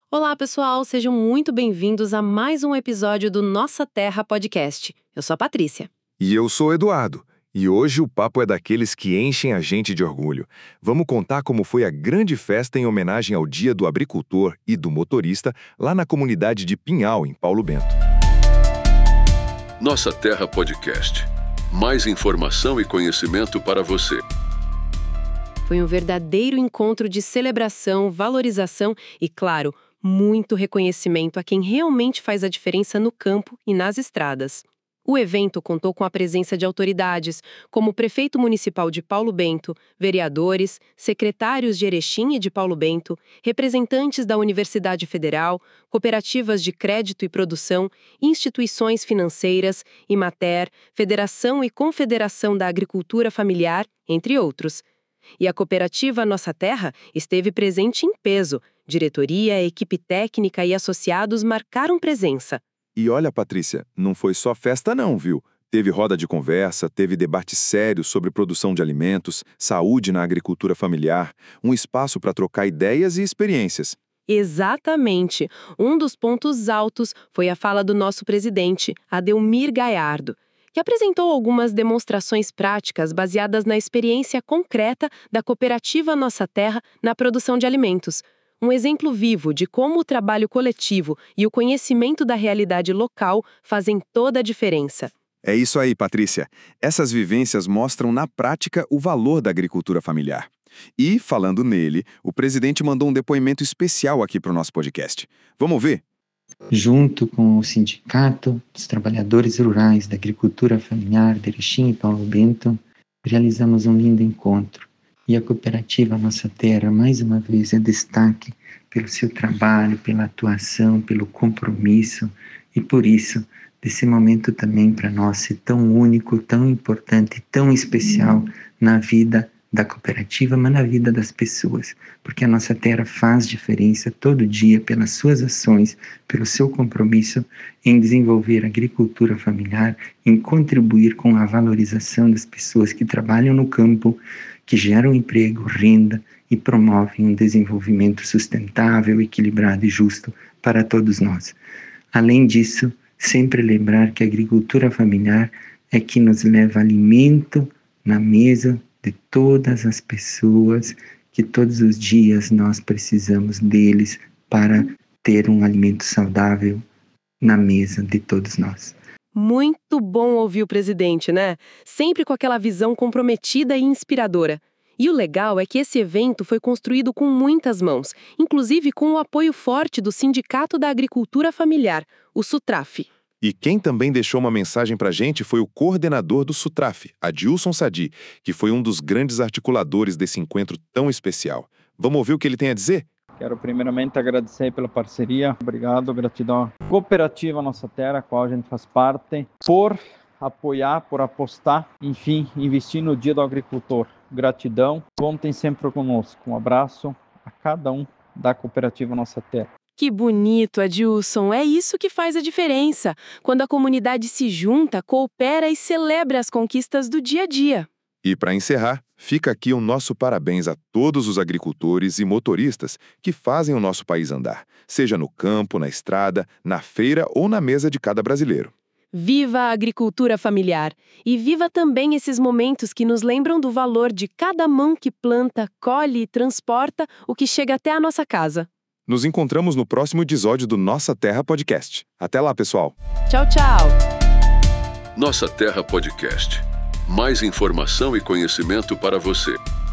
Olá, pessoal, sejam muito bem-vindos a mais um episódio do Nossa Terra Podcast. Eu sou a Patrícia. E eu sou o Eduardo. E hoje o papo é daqueles que enchem a gente de orgulho. Vamos contar como foi a grande festa em homenagem ao Dia do Agricultor e do Motorista lá na comunidade de Pinhal, em Paulo Bento. Nossa Terra Podcast. Mais informação e conhecimento para você. Foi um verdadeiro encontro de celebração, valorização e, claro, muito reconhecimento a quem realmente faz a diferença no campo e nas estradas. O evento contou com a presença de autoridades, como o prefeito municipal de Paulo Bento, vereadores, secretários de Erechim e de Paulo Bento, representantes da Universidade Federal, cooperativas de crédito e produção, instituições financeiras, Imater, Federação e Confederação da Agricultura Familiar, entre outros. E a cooperativa Nossa Terra esteve presente em peso. Diretoria, equipe técnica e associados marcaram presença. E olha, Patrícia, não foi só festa não, viu? Teve roda de conversa, teve debate sério sobre produção de alimentos, saúde na agricultura familiar, um espaço para trocar ideias e experiências. Exatamente. Um dos pontos altos foi a fala do nosso presidente, Adelmir Gaiardo, que apresentou algumas demonstrações práticas baseadas na experiência concreta da cooperativa Nossa Terra na produção de alimentos. Um exemplo vivo de como o trabalho coletivo e o conhecimento da realidade local fazem toda a diferença. É isso aí, Patrícia. Essas vivências mostram na prática o valor da agricultura familiar. E, falando nele, o presidente mandou um depoimento especial aqui para o nosso podcast. Vamos ver? Junto com o Sindicato dos Trabalhadores Rurais da Agricultura Familiar de Erechim e Paulo Bento, realizamos um lindo encontro. E a cooperativa Nossa Terra, mais uma vez, é destaque pelo seu trabalho, pela atuação, pelo compromisso. E por isso, desse momento também para nós é tão único, tão importante, tão especial na vida da cooperativa, mas na vida das pessoas, porque a Nossa Terra faz diferença todo dia pelas suas ações, pelo seu compromisso em desenvolver a agricultura familiar, em contribuir com a valorização das pessoas que trabalham no campo, que geram emprego, renda e promovem um desenvolvimento sustentável, equilibrado e justo para todos nós. Além disso, sempre lembrar que a agricultura familiar é que nos leva alimento na mesa de todas as pessoas, que todos os dias nós precisamos deles para ter um alimento saudável na mesa de todos nós. Muito bom ouvir o presidente, né? Sempre com aquela visão comprometida e inspiradora. E o legal é que esse evento foi construído com muitas mãos, inclusive com o apoio forte do Sindicato da Agricultura Familiar, o SUTRAF. E quem também deixou uma mensagem pra gente foi o coordenador do SUTRAF, Adilson Sadi, que foi um dos grandes articuladores desse encontro tão especial. Vamos ouvir o que ele tem a dizer? Quero primeiramente agradecer pela parceria. Obrigado, gratidão à cooperativa Nossa Terra, a qual a gente faz parte, por apoiar, por apostar, enfim, investir no Dia do Agricultor. Gratidão, contem sempre conosco. Um abraço a cada um da cooperativa Nossa Terra. Que bonito, Adilson. É isso que faz a diferença. Quando a comunidade se junta, coopera e celebra as conquistas do dia a dia. E para encerrar, fica aqui o nosso parabéns a todos os agricultores e motoristas que fazem o nosso país andar, seja no campo, na estrada, na feira ou na mesa de cada brasileiro. Viva a agricultura familiar! E viva também esses momentos que nos lembram do valor de cada mão que planta, colhe e transporta o que chega até a nossa casa. Nos encontramos no próximo episódio do Nossa Terra Podcast. Até lá, pessoal! Tchau, tchau! Nossa Terra Podcast. Mais informação e conhecimento para você.